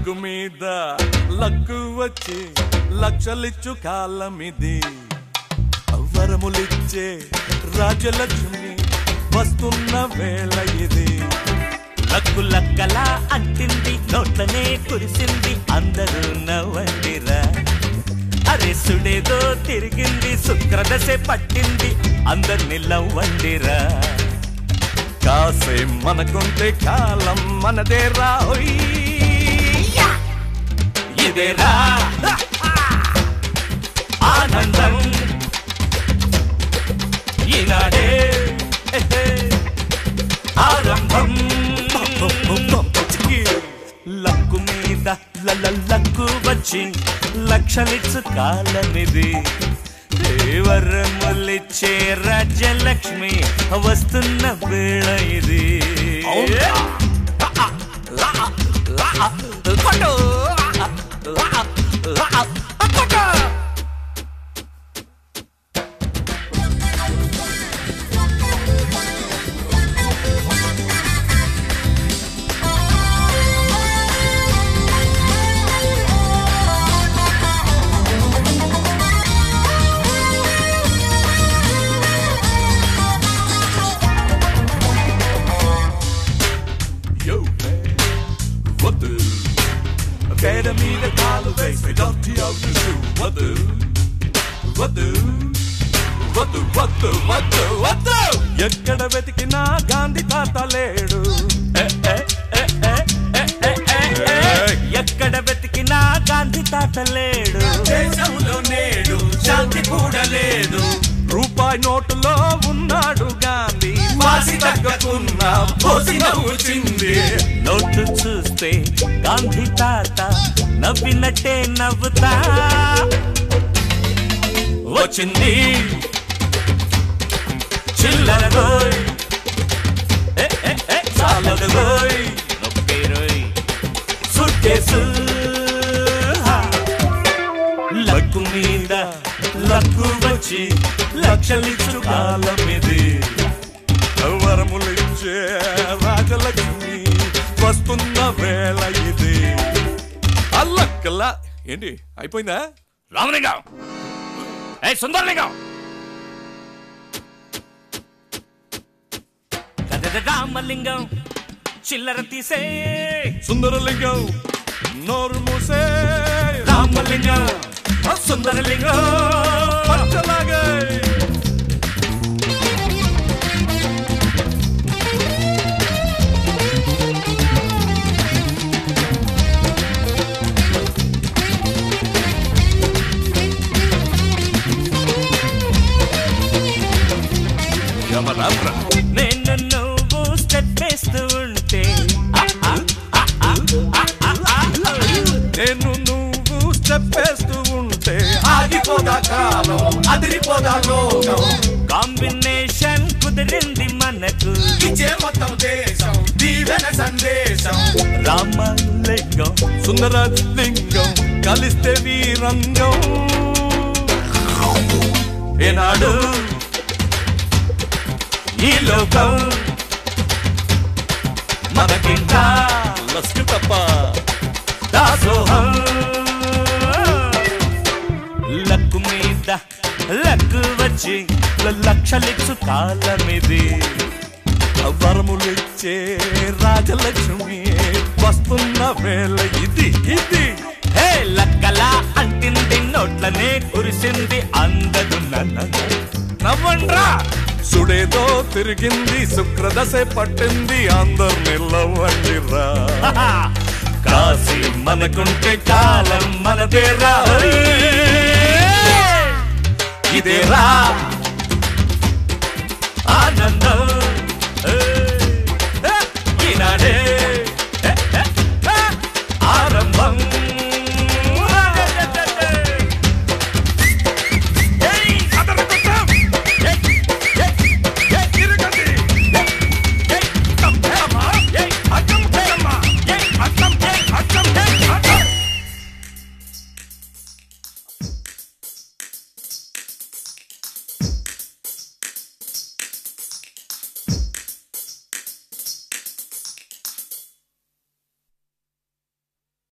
luck మీద luck వచ్చి లక్షలిచ్చు కాలమిది వరములిచ్చే రాజలక్ష్మి వస్తున్న వేళ ఇది లక్కు లక్కలా అంటింది నోట్లనే కురిసింది అందరూ నవ్వండిరా అరే సుడేదో తిరిగింది శుక్రదశే పట్టింది అందరిని నవ్వండిరా కాసే మనకుంటే కాలం మనదేరా ఇదేరా ఆనందం ఈనాడే ఆరంభం లక్కు మీద లక్కు వచ్చి లక్షలిచ్చు కాలమిది వరములిచ్చే రాజ్యలక్ష్మి వస్తున్న వేళ ఇది పేడ మీద కాలు వేసి డొట్టి అవుతూ వద్దు వద్దు వద్దు వద్దు వద్దు వద్దు ఎక్కడ వెతికినా గాంధీ తాత లేడు ఎక్కడ వెతికినా గాంధీ తాత లేడు దేశంలో నేడు శాంతి కూడా లేదు రూపాయి నోటులో ఉన్నాడు గాంధీ వాసి తగ్గకున్న పోసి నవ్వుచింది నోటు చూస్తే గాంధీ తాత నవ్వినట్టే నవ్వుతా వచ్చింది చిల్లరగోయ్ చాలదగోయ్ నొప్పేరోయ్ సుట్టేసు లక్కు మీద లక్కు వచ్చి లక్షలిచ్చు కాలమిది వరములిచ్చే రాజలక్ష్మి వస్తున్న వేళ ఇది అల్లక్కల్లా ఏంటి అయిపోయిందా రామలింగం ఏ సుందరలింగం రామలింగం చిల్లర తీసే సుందరలింగం నోరు మూసే రామలింగం సుందరలింగం పచ్చలాగే నేను నువ్వు స్టెప్ వేస్తూ ఉంటే నేను నువ్వు స్టెప్ వేస్తూ ఉంటే ఆగిపోదా కాలం అదిరిపోదా లోకం కాంబినేషన్ కుదిరింది మనకు ఇచ్చే మొత్తం దేశం దీవెన సందేశం రామలింగం సుందరలింగం కలిస్తే వీరంగం ఏనాడు ఈ లోకం మనకింకా లస్కి తప్ప దాసోహం లక్కు మీద లక్కు వచ్చి లక్షలిచ్చు కాలమిది వరములిచ్చే రాజలక్ష్మి వస్తున్న వేళ ఇది ఇది హే లక్కలా అంటింది నోట్లనే కురిసింది అందదు నవ్వండ్రా సుడేదో తిరిగింది శుక్రదశే పట్టింది అందరిని నవ్వండిరా కాసి మనకుంటే కాలం మనదేరా ఇదేరా